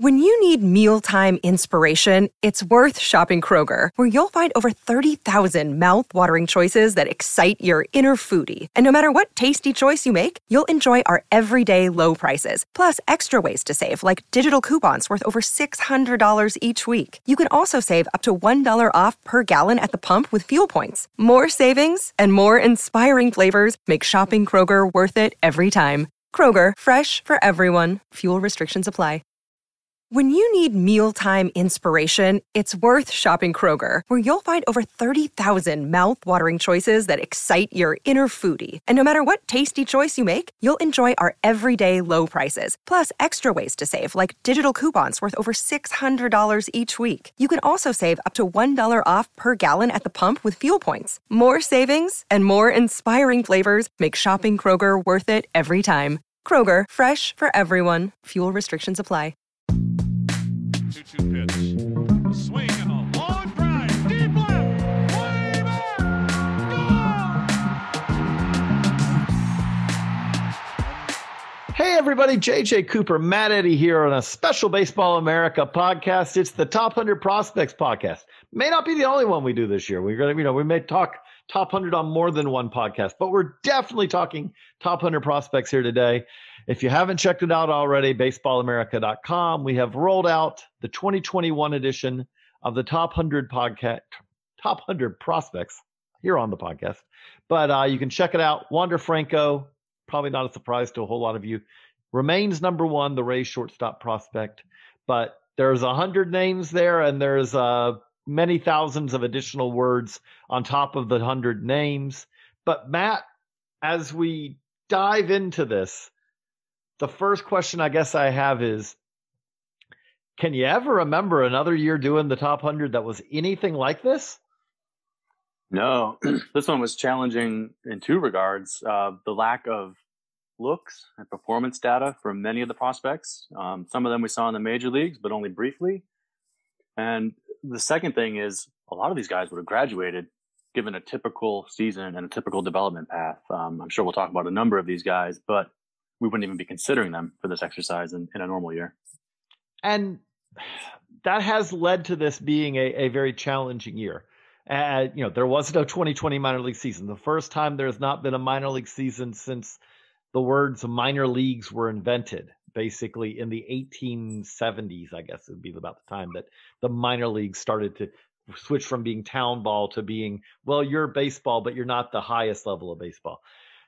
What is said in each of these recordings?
When you need mealtime inspiration, it's worth shopping Kroger, where you'll find over 30,000 mouth-watering choices that excite your inner foodie. And no matter what tasty choice you make, you'll enjoy our everyday low prices, plus extra ways to save, like digital coupons worth over $600 each week. You can also save up to $1 off per gallon at the pump with fuel points. More savings and more inspiring flavors make shopping Kroger worth it every time. Kroger, fresh for everyone. Fuel restrictions apply. When you need mealtime inspiration, it's worth shopping Kroger, where you'll find over 30,000 mouth-watering choices that excite your inner foodie. And no matter what tasty choice you make, you'll enjoy our everyday low prices, plus extra ways to save, like digital coupons worth over $600 each week. You can also save up to $1 off per gallon at the pump with fuel points. More savings and more inspiring flavors make shopping Kroger worth it every time. Kroger, fresh for everyone. Fuel restrictions apply. 2-2 pitch. A swing and a long drive. Deep left. Way back. Gone! Hey everybody, JJ Cooper, Matt Eddy here on a special Baseball America podcast. It's the Top 100 Prospects podcast. May not be the only one we do this year. We're going to, we may talk Top 100 on more than one podcast, but we're definitely talking Top 100 Prospects here today. If you haven't checked it out already, baseballamerica.com, we have rolled out the 2021 edition of the Top 100 podcast, Top 100 Prospects here on the podcast. But you can check it out. Wander Franco, probably not a surprise to a whole lot of you, remains number one, the Rays shortstop prospect. But there's 100 names there, and there's many thousands of additional words on top of the 100 names. But Matt, as we dive into this, the first question I guess I have is, can you ever remember another year doing the top 100 that was anything like this? No, this one was challenging in two regards. The lack of looks and performance data for many of the prospects. Some of them we saw in the major leagues, but only briefly. And the second thing is a lot of these guys would have graduated given a typical season and a typical development path. I'm sure we'll talk about a number of these guys, but we wouldn't even be considering them for this exercise in a normal year. And that has led to this being a very challenging year. There was no 2020 minor league season. The first time there's not been a minor league season since the words minor leagues were invented, basically in the 1870s, I guess it would be about the time that the minor leagues started to switch from being town ball to being, well, you're baseball, but you're not the highest level of baseball.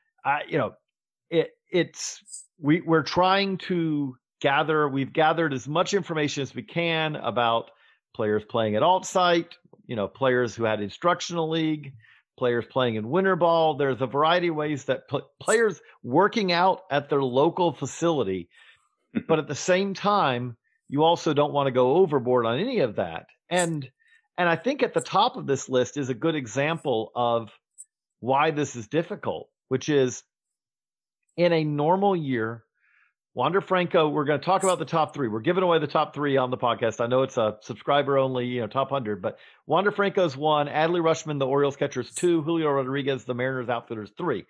We're trying to we've gathered as much information as we can about players playing at alt site, players who had instructional league, players playing in winter ball. There's a variety of ways that players working out at their local facility. But at the same time, you also don't want to go overboard on any of that. And I think at the top of this list is a good example of why this is difficult, which is in a normal year, Wander Franco, we're going to talk about the top three. We're giving away the top three on the podcast. I know it's a subscriber only, top 100, but Wander Franco's 1, Adley Rutschman, the Orioles catcher's 2, Julio Rodriguez, the Mariners outfitters 3.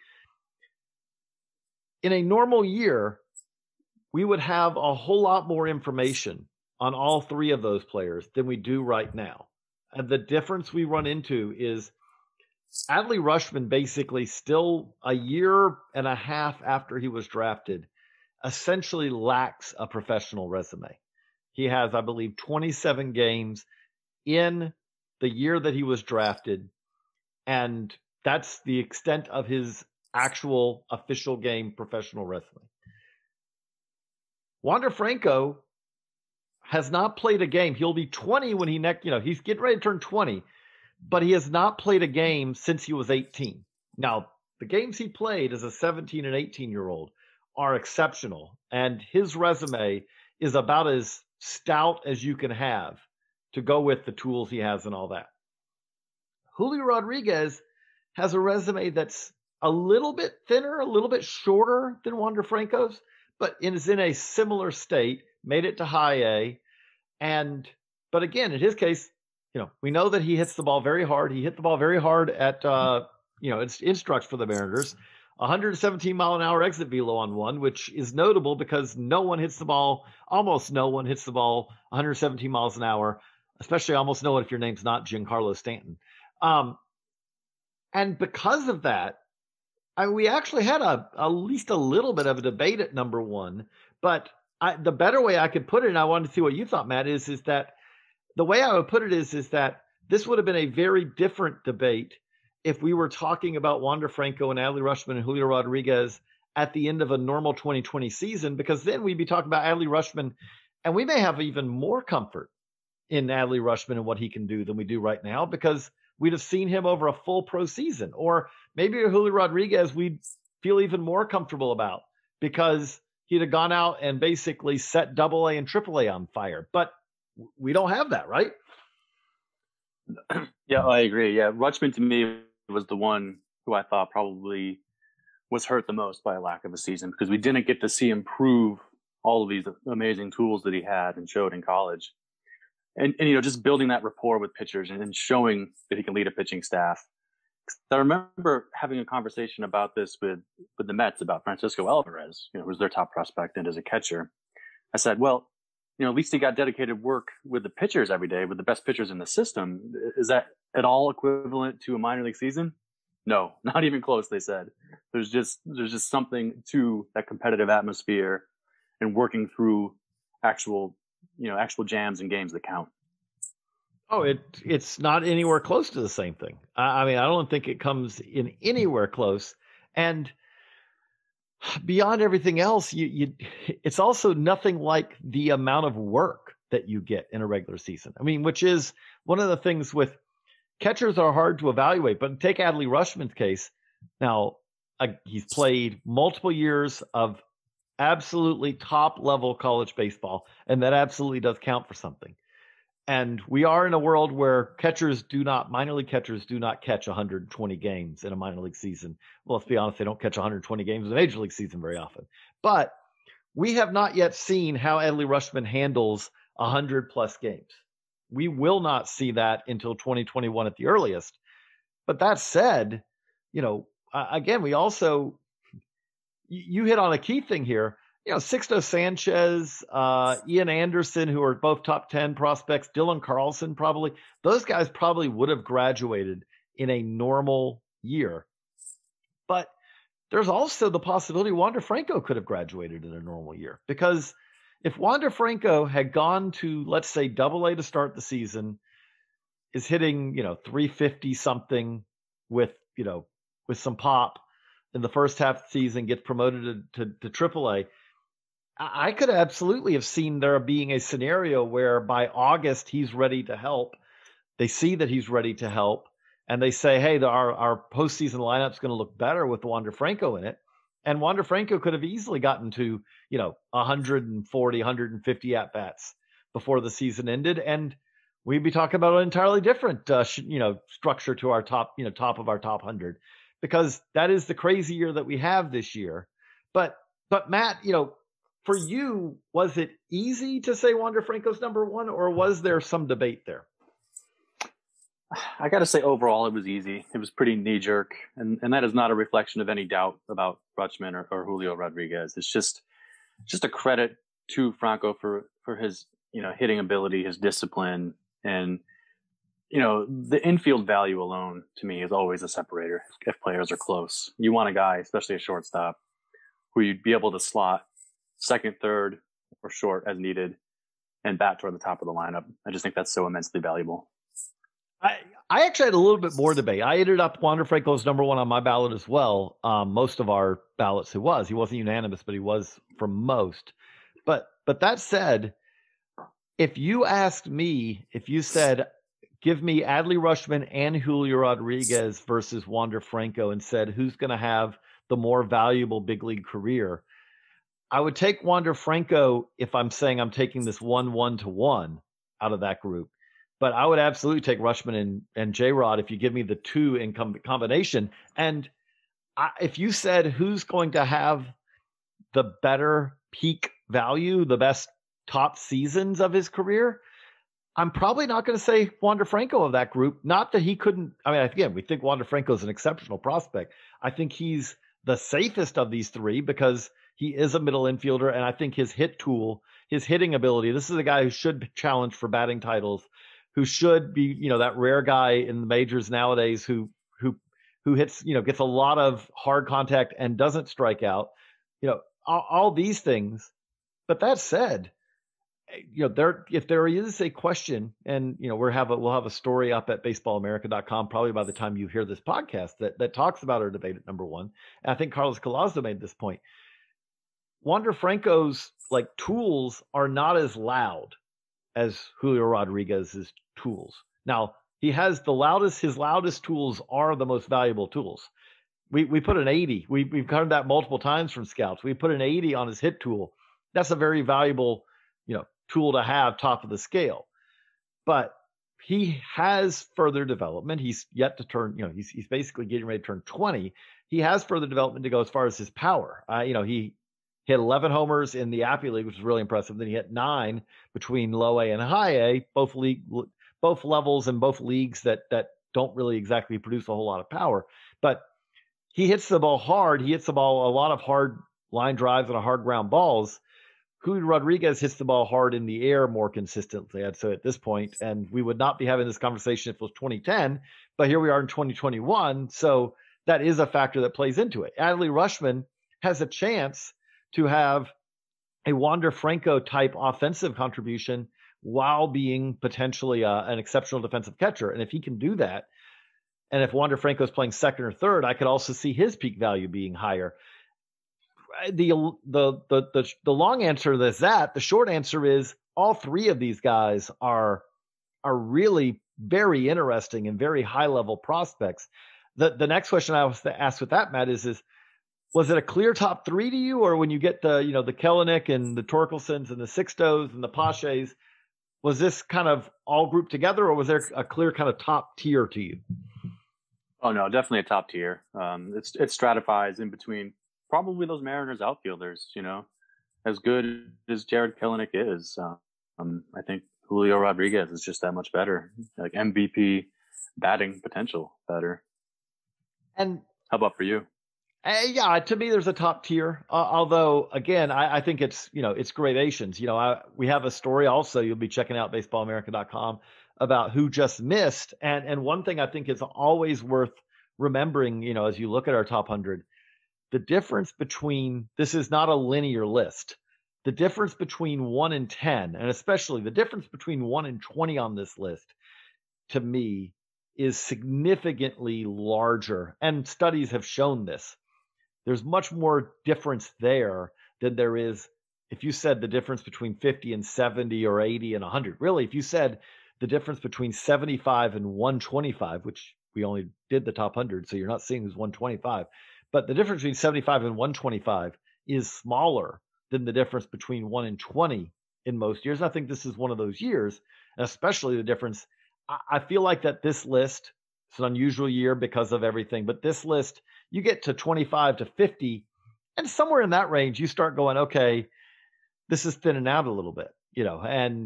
In a normal year, we would have a whole lot more information on all three of those players than we do right now. And the difference we run into is Adley Rutschman basically still a year and a half after he was drafted essentially lacks a professional resume. He has, I believe, 27 games in the year that he was drafted, and that's the extent of his actual official game professional resume. Wander Franco has not played a game. He'll be 20 when he's getting ready to turn 20, but he has not played a game since he was 18. Now, the games he played as a 17 and 18-year-old are exceptional, and his resume is about as stout as you can have to go with the tools he has and all that. Julio Rodriguez has a resume that's a little bit thinner, a little bit shorter than Wander Franco's, but is in a similar state, made it to high A. But again, in his case, we know that he hits the ball very hard. He hit the ball very hard at, Instructs for the Mariners. 117-mile-an-hour exit velo on one, which is notable because almost no one hits the ball 117 miles an hour, especially almost no one if your name's not Giancarlo Stanton. And because of that, we actually had at least a little bit of a debate at number one. But the better way I could put it, and I wanted to see what you thought, Matt, is that the way I would put it is that this would have been a very different debate if we were talking about Wander Franco and Adley Rutschman and Julio Rodriguez at the end of a normal 2020 season, because then we'd be talking about Adley Rutschman, and we may have even more comfort in Adley Rutschman and what he can do than we do right now, because we'd have seen him over a full pro season. Or maybe Julio Rodriguez we'd feel even more comfortable about because he'd have gone out and basically set AA and AAA on fire. But we don't have that, right? Yeah, I agree. Yeah, Rutschman to me was the one who I thought probably was hurt the most by a lack of a season, because we didn't get to see him prove all of these amazing tools that he had and showed in college. And just building that rapport with pitchers and showing that he can lead a pitching staff. I remember having a conversation about this with the Mets about Francisco Alvarez, who's their top prospect and as a catcher. I said, well, at least he got dedicated work with the pitchers every day, with the best pitchers in the system. Is that at all equivalent to a minor league season? No, not even close, they said. There's just something to that competitive atmosphere and working through actual jams and games that count. Oh, it's not anywhere close to the same thing. I mean, I don't think it comes in anywhere close. And beyond everything else, it's also nothing like the amount of work that you get in a regular season. I mean, which is one of the things with catchers are hard to evaluate. But take Adley Rutschman's case. Now, he's played multiple years of absolutely top level college baseball, and that absolutely does count for something. And we are in a world where minor league catchers do not catch 120 games in a minor league season. Well, let's be honest, they don't catch 120 games in a major league season very often. But we have not yet seen how Adley Rutschman handles 100 plus games. We will not see that until 2021 at the earliest. But that said, again, we also, you hit on a key thing here. Sixto Sanchez, Ian Anderson, who are both top 10 prospects, Dylan Carlson, those guys probably would have graduated in a normal year. But there's also the possibility Wander Franco could have graduated in a normal year, because if Wander Franco had gone to, let's say, AA to start the season, is hitting, 350 something with some pop in the first half of the season, gets promoted to AAA, I could absolutely have seen there being a scenario where by August he's ready to help. They see that he's ready to help, and they say, hey, our postseason lineup is going to look better with Wander Franco in it. And Wander Franco could have easily gotten to, 140, 150 at-bats before the season ended. And we'd be talking about an entirely different, structure to our top of our top 100, because that is the crazy year that we have this year. But Matt, for you, was it easy to say Wander Franco's number one, or was there some debate there? I got to say, overall, it was easy. It was pretty knee-jerk, and that is not a reflection of any doubt about Rutschman or Julio Rodriguez. It's just a credit to Franco for his hitting ability, his discipline, and the infield value alone to me is always a separator. If players are close, you want a guy, especially a shortstop, who you'd be able to slot second, third, or short as needed, and bat toward the top of the lineup. I just think that's so immensely valuable. I actually had a little bit more debate. I ended up Wander Franco's number one on my ballot as well. Most of our ballots, he wasn't unanimous, but he was for most. But that said, if you asked me, if you said, give me Adley Rutschman and Julio Rodriguez versus Wander Franco, and said, who's going to have the more valuable big league career, I would take Wander Franco if I'm saying I'm taking this 1-1-1 out of that group. But I would absolutely take Rutschman and J-Rod if you give me the two in combination. And if you said who's going to have the better peak value, the best top seasons of his career, I'm probably not going to say Wander Franco of that group. Not that he couldn't. I mean, again, we think Wander Franco is an exceptional prospect. I think he's the safest of these three because he is a middle infielder, and I think his hit tool, his hitting ability, this is a guy who should be challenged for batting titles, who should be, that rare guy in the majors nowadays who hits, gets a lot of hard contact and doesn't strike out, all these things. But that said, if there is a question, and we'll have a story up at baseballamerica.com probably by the time you hear this podcast that talks about our debate at number one. And I think Carlos Collazo made this point. Wander Franco's tools are not as loud as Julio Rodriguez's tools. Now, his loudest tools are the most valuable tools. We put an 80. We've covered that multiple times from scouts. We put an 80 on his hit tool. That's a very valuable, tool to have top of the scale. But he has further development. He's yet to turn, he's basically getting ready to turn 20. He has further development to go as far as his power. He hit 11 homers in the Appy League, which is really impressive. Then he hit 9 between low A and high A, both levels and both leagues that don't really exactly produce a whole lot of power. But he hits the ball hard. He hits the ball a lot of hard line drives and hard ground balls. Julio Rodriguez hits the ball hard in the air more consistently, I'd say, at this point. And we would not be having this conversation if it was 2010, but here we are in 2021. So that is a factor that plays into it. Adley Rutschman has a chance to have a Wander Franco type offensive contribution while being potentially an exceptional defensive catcher. And if he can do that, and if Wander Franco is playing second or third, I could also see his peak value being higher. The long answer is that. The short answer is all three of these guys are really very interesting and very high level prospects. The next question I was to ask with that, Matt, is was it a clear top three to you, or when you get the Kelenic and the Torkelsons and the Sixtos and the Paches, was this kind of all grouped together, or was there a clear kind of top tier to you? Oh no, definitely a top tier. It stratifies in between probably those Mariners outfielders. As good as Jared Kelenic is, I think Julio Rodriguez is just that much better, like MVP batting potential better. And how about for you? Yeah, to me, there's a top tier. Although, again, I think it's gradations. We have a story also. You'll be checking out baseballamerica.com about who just missed. And one thing I think is always worth remembering, as you look at our top 100, the difference between, this is not a linear list. The difference between 1 and 10, and especially the difference between 1 and 20 on this list, to me, is significantly larger. And studies have shown this. There's much more difference there than there is if you said the difference between 50 and 70 or 80 and 100. Really, if you said the difference between 75 and 125, which we only did the top 100, so you're not seeing who's 125, but the difference between 75 and 125 is smaller than the difference between 1 and 20 in most years. And I think this is one of those years, and especially the difference. I feel like that this list, it's an unusual year because of everything, but this list, you get to 25 to 50, and somewhere in that range, you start going, okay, this is thinning out a little bit, and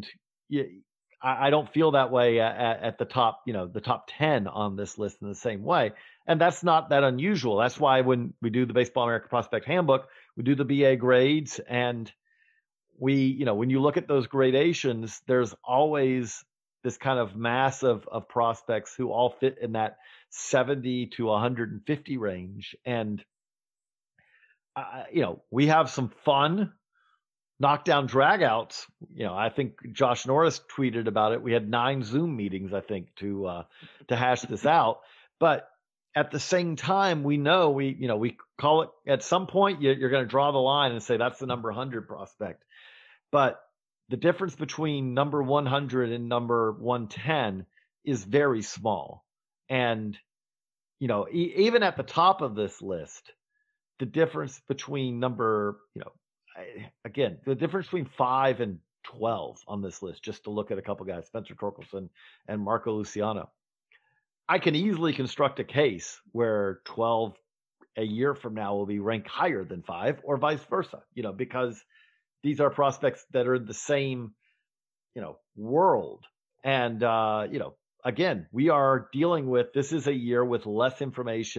I don't feel that way at the top, the top 10 on this list in the same way. And that's not that unusual. That's why when we do the Baseball America Prospect Handbook, we do the BA grades, and we, when you look at those gradations, there's always this kind of mass of prospects who all fit in that 70 to 150 range. And, we have some fun knockdown dragouts. I think Josh Norris tweeted about it. We had 9 Zoom meetings, I think, to hash this out. But at the same time, we know we call it at some point, you're going to draw the line and say that's the number 100 prospect. But the difference between number 100 and number 110 is very small. And, even at the top of this list, the difference between number, again, the difference between 5 and 12 on this list, just to look at a couple guys, Spencer Torkelson and Marco Luciano, I can easily construct a case where 12 a year from now will be ranked higher than 5 or vice versa, because these are prospects that are the same, world. And, again, we are dealing with, this is a year with less information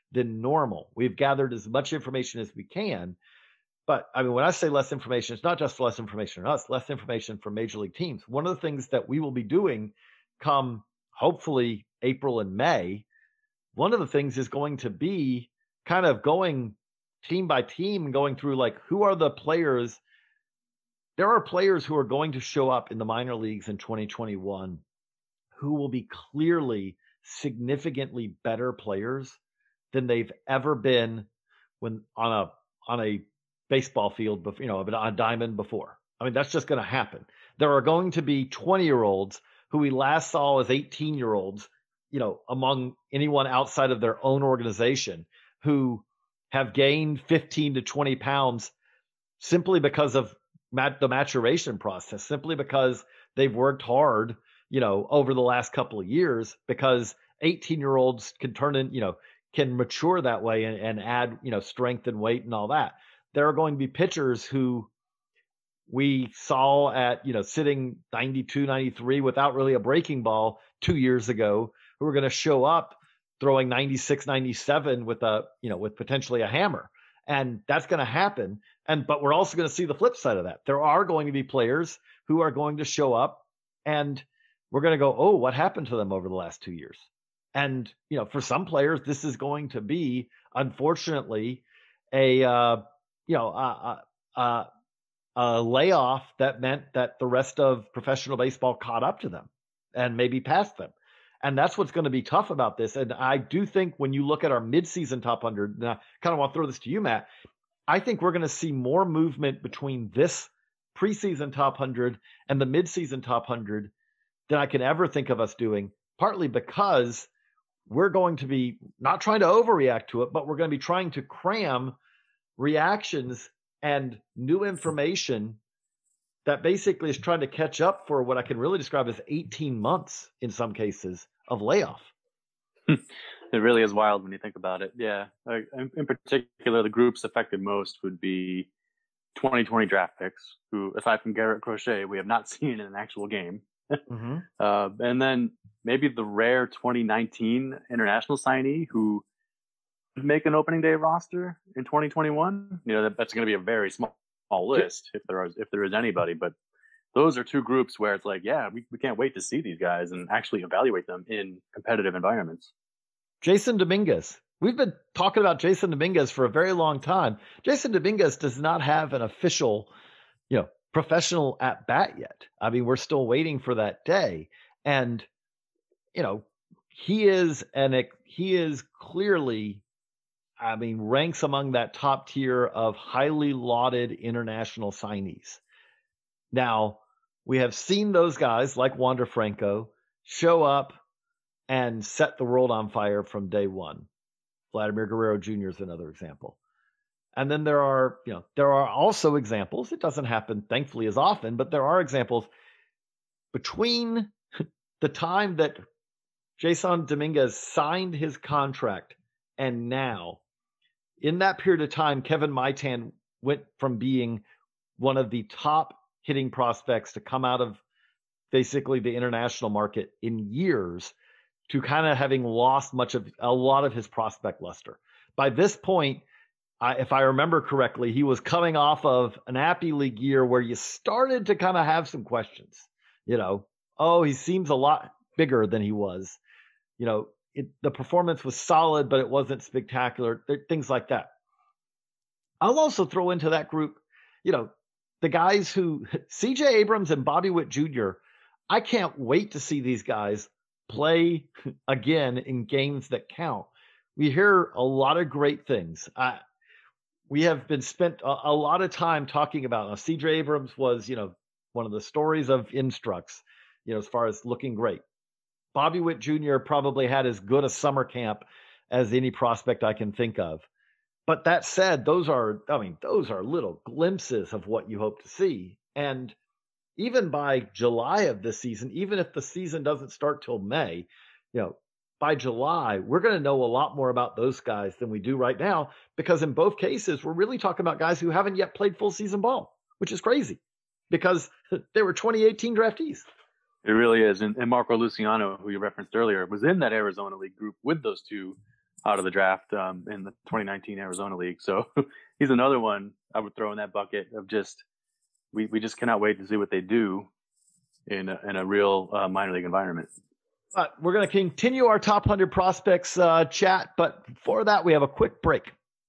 than normal. We've gathered as much information as we can. But I mean, when I say less information, it's not just less information on us, less information from major league teams. One of the things that we will be doing come hopefully April and May, one of the things is going to be kind of going team by team and going through like, who are the players? There are players who are going to show up in the minor leagues in 2021 who will be clearly significantly better players than they've ever been when on a baseball field, on a diamond before. I mean, that's just going to happen. There are going to be 20-year-olds who we last saw as 18-year-olds, among anyone outside of their own organization, who have gained 15 to 20 pounds simply because of the maturation process, simply because they've worked hard, over the last couple of years, because 18-year-olds can can mature that way and add, strength and weight and all that. There are going to be pitchers who we saw at, sitting 92, 93 without really a breaking ball 2 years ago, who are going to show up throwing 96, 97 with with potentially a hammer. And that's going to happen. But we're also going to see the flip side of that. There are going to be players who are going to show up and we're going to go, oh, what happened to them over the last 2 years? And, for some players, this is going to be, unfortunately, a layoff that meant that the rest of professional baseball caught up to them and maybe passed them. And that's what's going to be tough about this. And I do think when you look at our midseason top 100, and I kind of want to throw this to you, Matt, I think we're going to see more movement between this preseason top 100 and the midseason top 100 than I can ever think of us doing, partly because we're going to be not trying to overreact to it, but we're going to be trying to cram reactions and new information that basically is trying to catch up for what I can really describe as 18 months in some cases of layoff. It really is wild when you think about it. Yeah. In particular, the groups affected most would be 2020 draft picks, who, aside from Garrett Crochet, we have not seen in an actual game. Mm-hmm. And then maybe the rare 2019 international signee who make an opening day roster in 2021. That's going to be a very small list if there is anybody, but those are two groups where it's like, yeah, we can't wait to see these guys and actually evaluate them in competitive environments. Jasson Dominguez. We've been talking about Jasson Dominguez for a very long time. Jasson Dominguez does not have an official, professional at bat yet. I mean, we're still waiting for that day. And, he is clearly, ranks among that top tier of highly lauded international signees. Now, we have seen those guys like Wander Franco show up and set the world on fire from day one. Vladimir Guerrero Jr. is another example. And then there are also examples. It doesn't happen, thankfully, as often, but there are examples between the time that Jasson Dominguez signed his contract and now. In that period of time, Kevin Maitan went from being one of the top hitting prospects to come out of basically the international market in years to kind of having lost a lot of his prospect luster. By this point, if I remember correctly, he was coming off of an Appy League year where you started to kind of have some questions. He seems a lot bigger than he was. The performance was solid, but it wasn't spectacular. Things like that. I'll also throw into that group, the guys who CJ Abrams and Bobby Witt Jr. I can't wait to see these guys play again in games that count. We hear a lot of great things. We have been spent a lot of time talking about CJ Abrams was, one of the stories of Instructs, as far as looking great. Bobby Witt Jr. probably had as good a summer camp as any prospect I can think of. But that said, those are little glimpses of what you hope to see. And even by July of this season, even if the season doesn't start till May, by July, we're going to know a lot more about those guys than we do right now, because in both cases, we're really talking about guys who haven't yet played full season ball, which is crazy because they were 2018 draftees. It really is. And Marco Luciano, who you referenced earlier, was in that Arizona League group with those two out of the draft in the 2019 Arizona League. So he's another one I would throw in that bucket of just we just cannot wait to see what they do in a real minor league environment. We're going to continue our top 100 prospects chat, but before that, we have a quick break.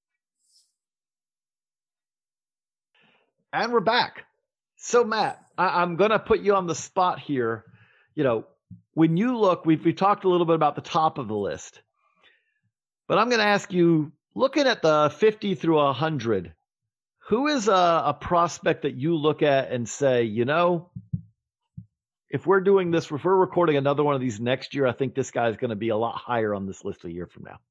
And we're back. So, Matt, I'm going to put you on the spot here. You know, when you look, we've talked a little bit about the top of the list, but I'm going to ask you, looking at the 50 through 100, who is a prospect that you look at and say, you know, if we're doing this, if we're recording another one of these next year, I think this guy is going to be a lot higher on this list a year from now?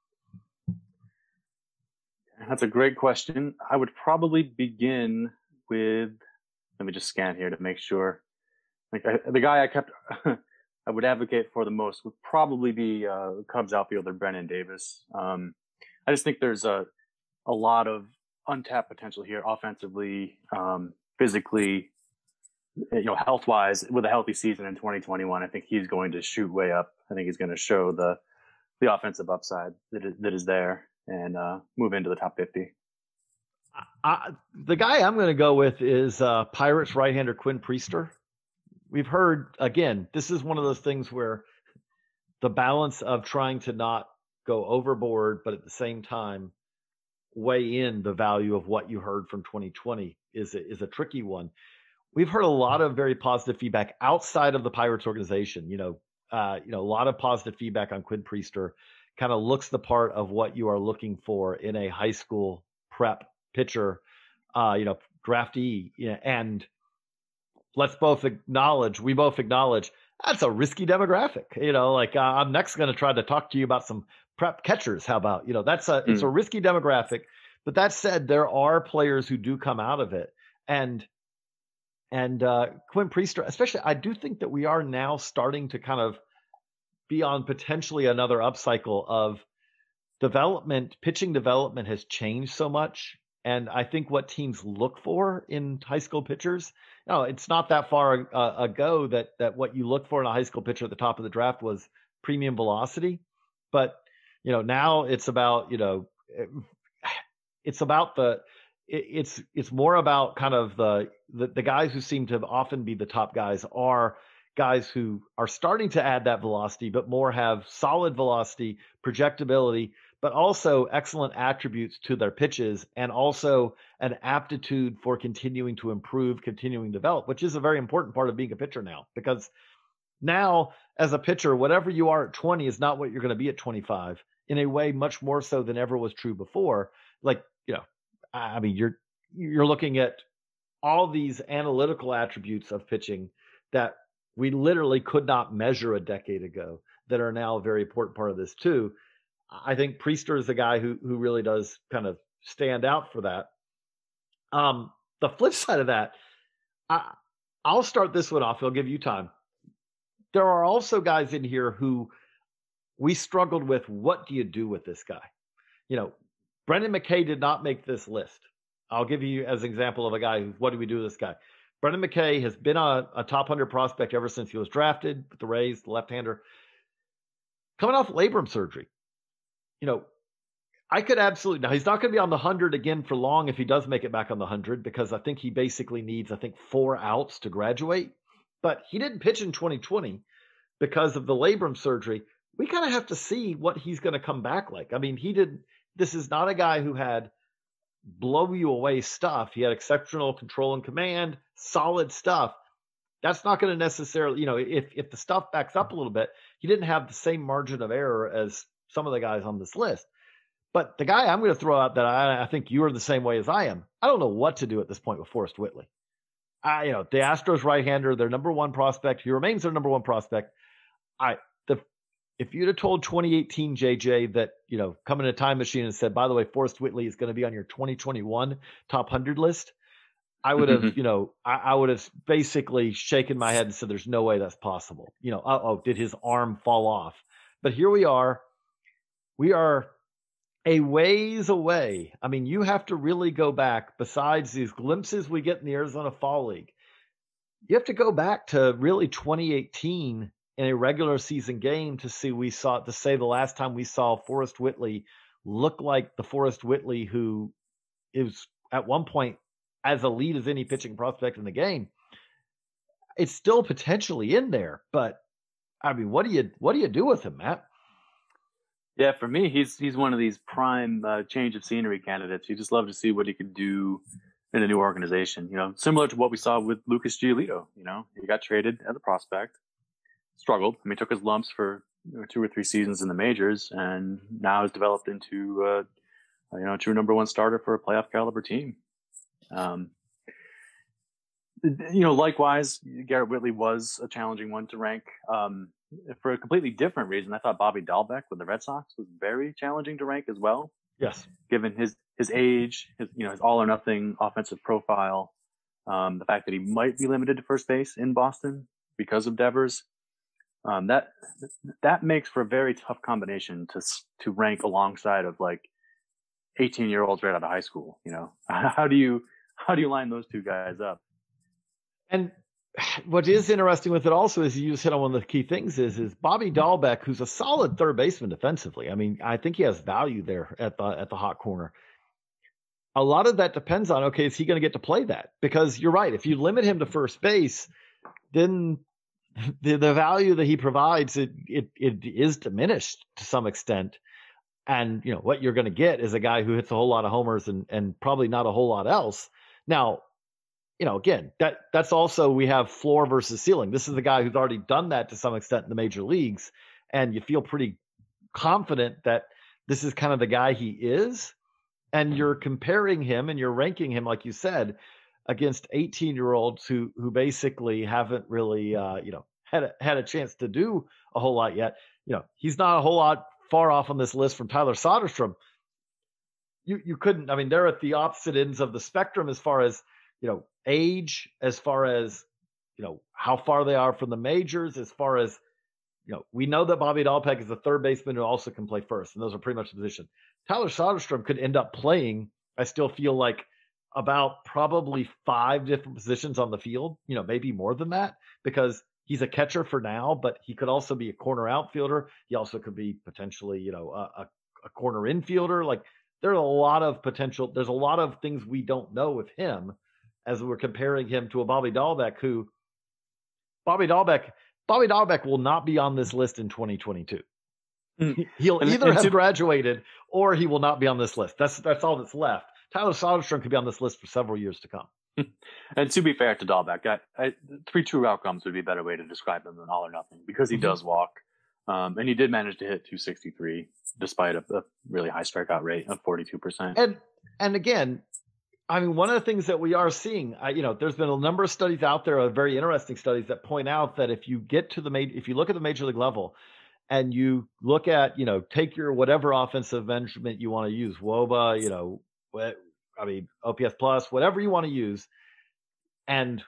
That's a great question. I would probably begin with, let me just scan here to make sure. The guy I would advocate for the most would probably be Cubs outfielder Brennen Davis. I just think there's a lot of untapped potential here offensively, physically, health-wise. With a healthy season in 2021, I think he's going to shoot way up. I think he's going to show the offensive upside that is there and move into the top 50. The guy I'm going to go with is Pirates right-hander Quinn Priester. We've heard, again, this is one of those things where the balance of trying to not go overboard, but at the same time weigh in the value of what you heard from 2020 is a tricky one. We've heard a lot of very positive feedback outside of the Pirates organization. A lot of positive feedback on Quinn Priester. Kind of looks the part of what you are looking for in a high school prep pitcher, draftee. And we both acknowledge that's a risky demographic. I'm next going to try to talk to you about some prep catchers. How about, it's a risky demographic. But that said, there are players who do come out of it. And Quinn Priester, especially, I do think that we are now starting to kind of be on potentially another upcycle of development. Pitching development has changed so much. And I think what teams look for in high school pitchers, it's not that far ago that what you look for in a high school pitcher at the top of the draft was premium velocity. But, now it's about, it's more about kind of the guys who seem to often be the top guys are guys who are starting to add that velocity, but more have solid velocity, projectability, but also excellent attributes to their pitches and also an aptitude for continuing to improve, continuing to develop, which is a very important part of being a pitcher now, because now as a pitcher, whatever you are at 20 is not what you're going to be at 25 in a way much more so than ever was true before. You're looking at all these analytical attributes of pitching that we literally could not measure a decade ago that are now a very important part of this too. I think Priester is the guy who really does kind of stand out for that. The flip side of that, I'll start this one off. I'll give you time. There are also guys in here who we struggled with. What do you do with this guy? Brendan McKay did not make this list. I'll give you as an example of a guy what do we do with this guy? Brendan McKay has been a top 100 prospect ever since he was drafted with the Rays, the left-hander. Coming off labrum surgery. I could absolutely, now he's not going to be on the 100 again for long if he does make it back on the 100, because I think he basically needs, 4 outs to graduate. But he didn't pitch in 2020 because of the labrum surgery. We kind of have to see what he's going to come back like. This is not a guy who had blow you away stuff. He had exceptional control and command, solid stuff. That's not going to necessarily, if the stuff backs up a little bit, he didn't have the same margin of error as some of the guys on this list. But the guy I'm going to throw out that I think you are the same way as I am, I don't know what to do at this point with Forrest Whitley. The Astros right-hander, their number one prospect, he remains their number one prospect. If you'd have told 2018 JJ that, come in a time machine and said, by the way, Forrest Whitley is going to be on your 2021 top 100 list, I would have, I would have basically shaken my head and said, there's no way that's possible. Did his arm fall off? But here we are. We are a ways away. You have to really go back, besides these glimpses we get in the Arizona Fall League. You have to go back to really 2018 in a regular season game to say the last time we saw Forrest Whitley look like the Forrest Whitley who is at one point as elite as any pitching prospect in the game. It's still potentially in there, but I mean, what do you do with him, Matt? Yeah, for me, he's one of these prime change of scenery candidates. You just love to see what he could do in a new organization. You know, similar to what we saw with Lucas Giolito. You know, he got traded as a prospect, struggled. I mean, took his lumps for 2 or 3 seasons in the majors, and now has developed into a true number one starter for a playoff caliber team. Likewise, Garrett Whitley was a challenging one to rank. For a completely different reason, I thought Bobby Dahlbeck with the Red Sox was very challenging to rank as well. Yes, given his age, his all or nothing offensive profile, the fact that he might be limited to first base in Boston because of Devers, that makes for a very tough combination to rank alongside of like 18-year-olds right out of high school. You know, how do you line those two guys up? And what is interesting with it also is you just hit on one of the key things is Bobby Dahlbeck, who's a solid third baseman defensively. I mean, I think he has value there at the hot corner. A lot of that depends on, okay, is he going to get to play that? Because you're right. If you limit him to first base, then the value that he provides, it is diminished to some extent. And, you know, what you're going to get is a guy who hits a whole lot of homers and probably not a whole lot else. Now, you know, again, that's also, we have floor versus ceiling. This is the guy who's already done that to some extent in the major leagues. And you feel pretty confident that this is kind of the guy he is. And you're comparing him and you're ranking him, like you said, against 18-year-olds who basically haven't really, had a chance to do a whole lot yet. You know, he's not a whole lot far off on this list from Tyler Soderstrom. You couldn't, I mean, they're at the opposite ends of the spectrum as far as, you know, age, as far as, you know, how far they are from the majors, as far as, you know, we know that Bobby Dahlbeck is a third baseman who also can play first, and those are pretty much the position. Tyler Soderstrom could end up playing, I still feel like, about probably 5 different positions on the field, you know, maybe more than that, because he's a catcher for now, but he could also be a corner outfielder. He also could be potentially, you know, a corner infielder. Like, there's a lot of potential. There's a lot of things we don't know with him as we're comparing him to a Bobby Dahlbeck, who Bobby Dahlbeck will not be on this list in 2022. He'll either have graduated or he will not be on this list. That's all that's left. Tyler Soderstrom could be on this list for several years to come. And to be fair to Dahlbeck, 3 true outcomes would be a better way to describe him than all or nothing, because he does walk. And he did manage to hit 263 despite a really high strikeout rate of 42%. And again, I mean, one of the things that we are seeing, there's been a number of studies out there, very interesting studies that point out that if you look at the major league level and you look at, you know, take your whatever offensive measurement you want to use, WOBA, you know, OPS plus, whatever you want to use, and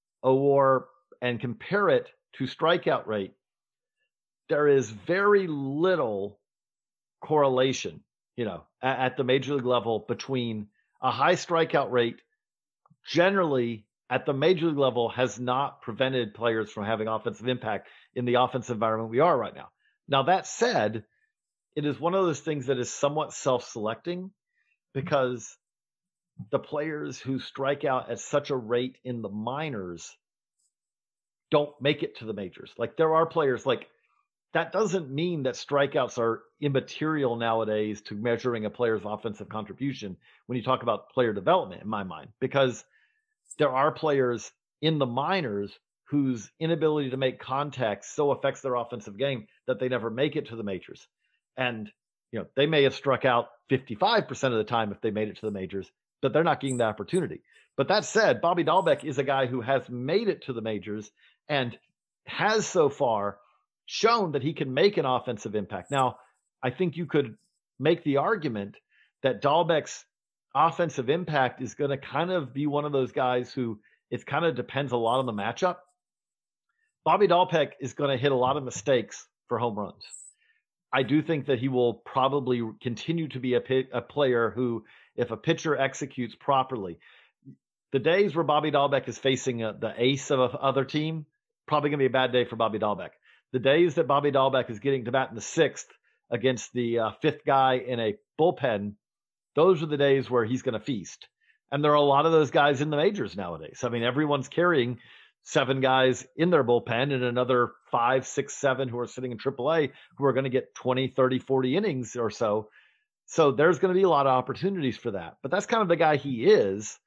compare it to strikeout rate, there is very little correlation, you know, at the major league level between a high strikeout rate. Generally, at the major league level, has not prevented players from having offensive impact in the offensive environment we are right now. Now, that said, it is one of those things that is somewhat self-selecting, because the players who strike out at such a rate in the minors don't make it to the majors. Like, there are players, like, that doesn't mean that strikeouts are immaterial nowadays to measuring a player's offensive contribution when you talk about player development, in my mind, because there are players in the minors whose inability to make contact so affects their offensive game that they never make it to the majors. And, you know, they may have struck out 55% of the time if they made it to the majors, but they're not getting the opportunity. But that said, Bobby Dahlbeck is a guy who has made it to the majors and has so far shown that he can make an offensive impact. Now, I think you could make the argument that Dahlbeck's offensive impact is going to kind of be one of those guys who it kind of depends a lot on the matchup. Bobby Dahlbeck is going to hit a lot of mistakes for home runs. I do think that he will probably continue to be a player who, if a pitcher executes properly, the days where Bobby Dahlbeck is facing the ace of other team, probably going to be a bad day for Bobby Dahlbeck. the days that Bobby Dahlbeck is getting to bat in the 6th against the 5th guy in a bullpen, those are the days where he's going to feast. And there are a lot of those guys in the majors nowadays. I mean, everyone's carrying 7 guys in their bullpen and another 5, 6, 7 who are sitting in AAA who are going to get 20, 30, 40 innings or so. So there's going to be a lot of opportunities for that. But that's kind of the guy he is,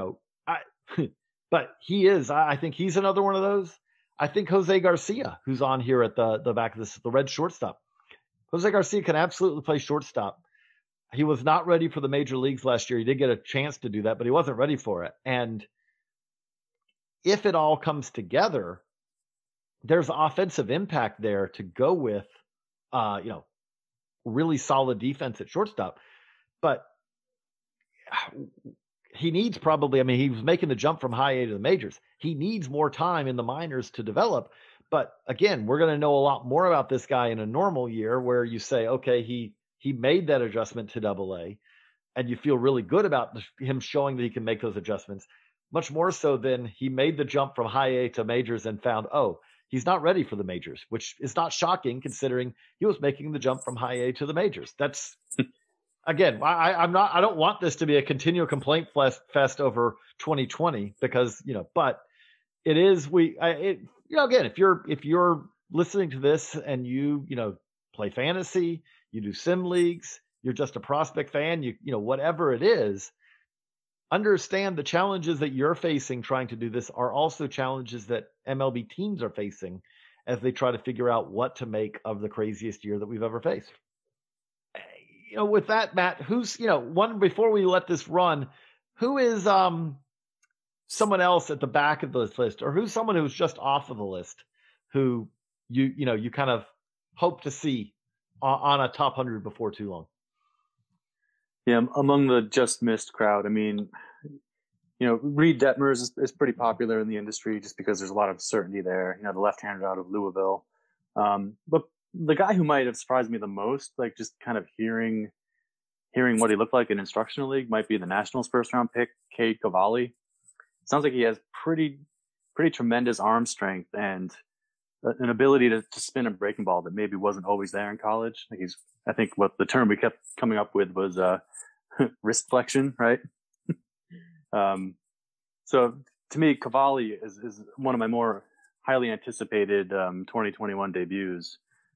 but he is. I think he's another one of those. I think Jose Garcia, who's on here at the back of this, the red shortstop. Jose Garcia can absolutely play shortstop. He was not ready for the major leagues last year. He did get a chance to do that, but he wasn't ready for it. And if it all comes together, there's offensive impact there to go with, really solid defense at shortstop. But he needs he was making the jump from high A to the majors. He needs more time in the minors to develop. But again, we're going to know a lot more about this guy in a normal year where you say, okay, he made that adjustment to AA, and you feel really good about him showing that he can make those adjustments, much more so than he made the jump from high A to majors and found, he's not ready for the majors, which is not shocking considering he was making the jump from high A to the majors. That's again, I don't want this to be a continual complaint fest over 2020 because, but it is, again, if you're listening to this and you play fantasy, you do sim leagues, you're just a prospect fan, whatever it is, understand the challenges that you're facing trying to do this are also challenges that MLB teams are facing as they try to figure out what to make of the craziest year that we've ever faced. With that, Matt, who's, one, before we let this run, who is someone else at the back of this list, or who's someone who's just off of the list who you kind of hope to see on a top 100 before too long? Yeah, among the just missed crowd, I mean, Reed Detmers is pretty popular in the industry just because there's a lot of certainty there. The left-hander out of Louisville. But the guy who might have surprised me the most, like just kind of hearing what he looked like in instructional league, might be the Nationals first-round pick, Cade Cavalli. Sounds like he has pretty tremendous arm strength and an ability to spin a breaking ball that maybe wasn't always there in college. Like I think what the term we kept coming up with was wrist flexion, right? So to me, Cavalli is one of my more highly anticipated 2021 debuts.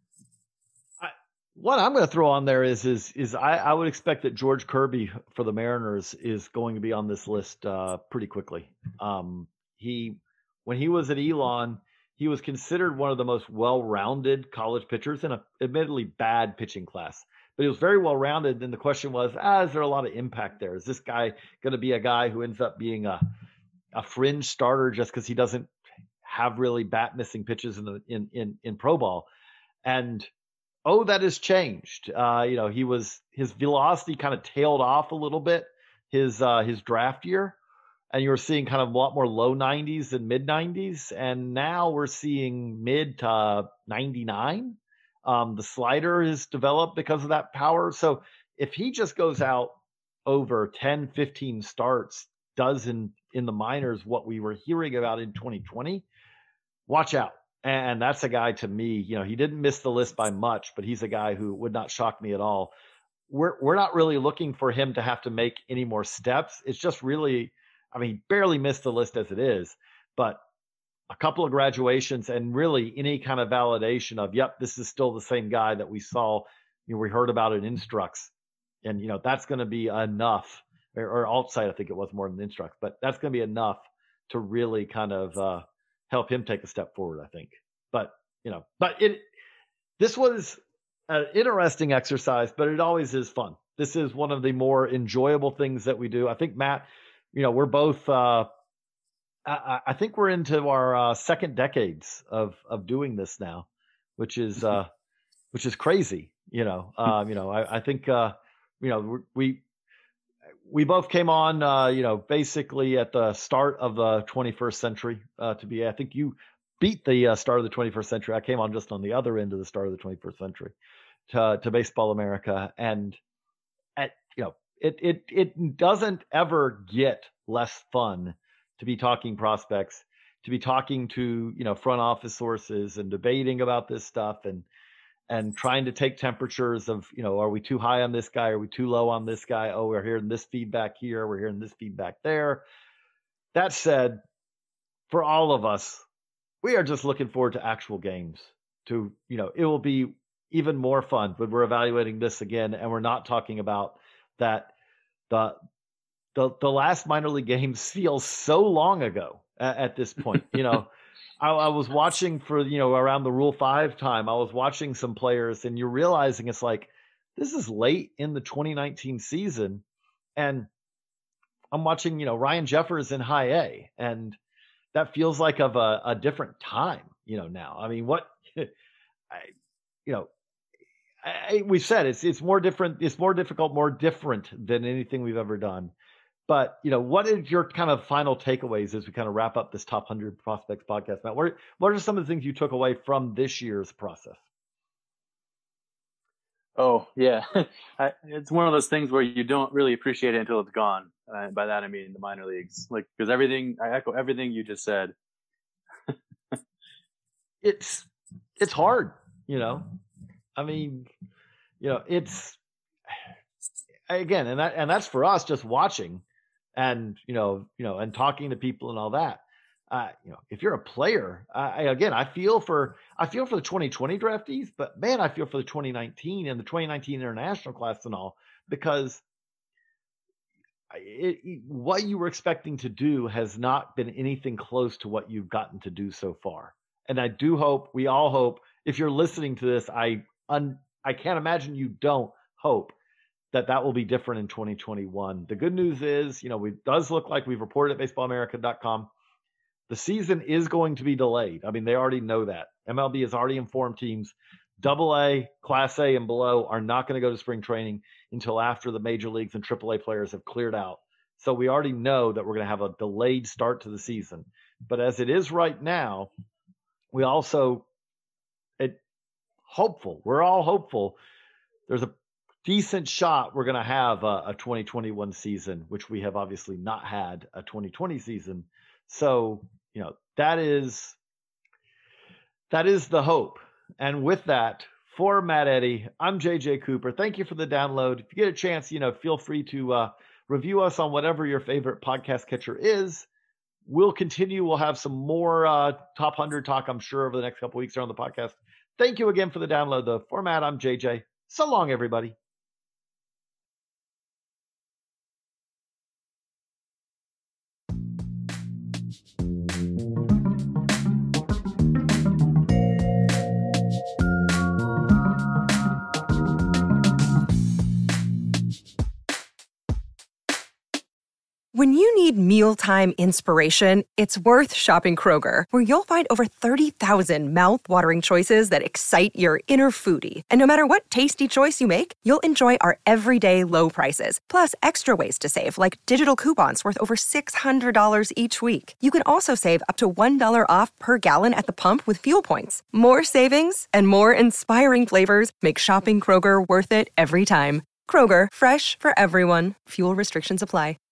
What I'm going to throw on there is I would expect that George Kirby for the Mariners is going to be on this list pretty quickly. When he was at Elon, he was considered one of the most well-rounded college pitchers in a admittedly bad pitching class, but he was very well-rounded. And the question was, is there a lot of impact there? Is this guy going to be a guy who ends up being a fringe starter just because he doesn't have really bat missing pitches in pro ball? And that has changed. His velocity kind of tailed off a little bit his draft year. And you were seeing kind of a lot more low 90s and mid 90s. And now we're seeing mid to 99. The slider is developed because of that power. So if he just goes out over 10, 15 starts, does in the minors what we were hearing about in 2020, watch out. And that's a guy to me, he didn't miss the list by much, but he's a guy who would not shock me at all. We're not really looking for him to have to make any more steps. It's just really, he barely missed the list as it is, but a couple of graduations and really any kind of validation of, yep, this is still the same guy that we saw, we heard about in Instructs. And, that's going to be enough, or Altside, I think it was more than Instructs, but that's going to be enough to really kind of help him take a step forward, I think. But, this was an interesting exercise, but it always is fun. This is one of the more enjoyable things that we do. I think, Matt, we're both, I think we're into our second decades of doing this now, which is crazy. I think, we both came on, basically at the start of the 21st century I think you beat the start of the 21st century. I came on just on the other end of the start of the 21st century to Baseball America. And it doesn't ever get less fun to be talking prospects, to be talking to, front office sources and debating about this stuff and trying to take temperatures of, are we too high on this guy? Are we too low on this guy? Oh, we're hearing this feedback here. We're hearing this feedback there. That said, for all of us, we are just looking forward to actual games. It will be even more fun when we're evaluating this again, and we're not talking about that. The last minor league games feels so long ago at this point. I was watching for, around the Rule 5 time, I was watching some players, and you're realizing it's like, this is late in the 2019 season. And I'm watching, Ryan Jeffers in high A, and that feels like of a different time, now. I mean, we said it's more different. It's more difficult, more different than anything we've ever done. But, what is your kind of final takeaways as we kind of wrap up this Top 100 Prospects podcast, Matt? What are some of the things you took away from this year's process? Oh, yeah. It's one of those things where you don't really appreciate it until it's gone. By that, I mean the minor leagues. Because I echo everything you just said. It's hard, I mean, it's, again, and that's for us just watching and, and talking to people and all that. If you're a player, I feel for the 2020 draftees, but man, I feel for the 2019 and the 2019 international class and all, because what you were expecting to do has not been anything close to what you've gotten to do so far. And I do hope, we all hope, if you're listening to this, I can't imagine you don't hope that will be different in 2021. The good news is, it does look like we've reported at baseballamerica.com. The season is going to be delayed. I mean, they already know that. MLB has already informed teams AA, Class A, and below are not going to go to spring training until after the major leagues and AAA players have cleared out. So we already know that we're going to have a delayed start to the season. But as it is right now, we also hopeful. We're all hopeful. There's a decent shot we're going to have a 2021 season, which we have obviously not had a 2020 season. So, that is the hope. And with that, for Matt Eddy, I'm JJ Cooper. Thank you for the download. If you get a chance, feel free to review us on whatever your favorite podcast catcher is. We'll continue. We'll have some more top 100 talk, I'm sure, over the next couple weeks here on the podcast. Thank you again for the download. The format, I'm JJ. So long, everybody. When you need mealtime inspiration, it's worth shopping Kroger, where you'll find over 30,000 mouth-watering choices that excite your inner foodie. And no matter what tasty choice you make, you'll enjoy our everyday low prices, plus extra ways to save, like digital coupons worth over $600 each week. You can also save up to $1 off per gallon at the pump with fuel points. More savings and more inspiring flavors make shopping Kroger worth it every time. Kroger, fresh for everyone. Fuel restrictions apply.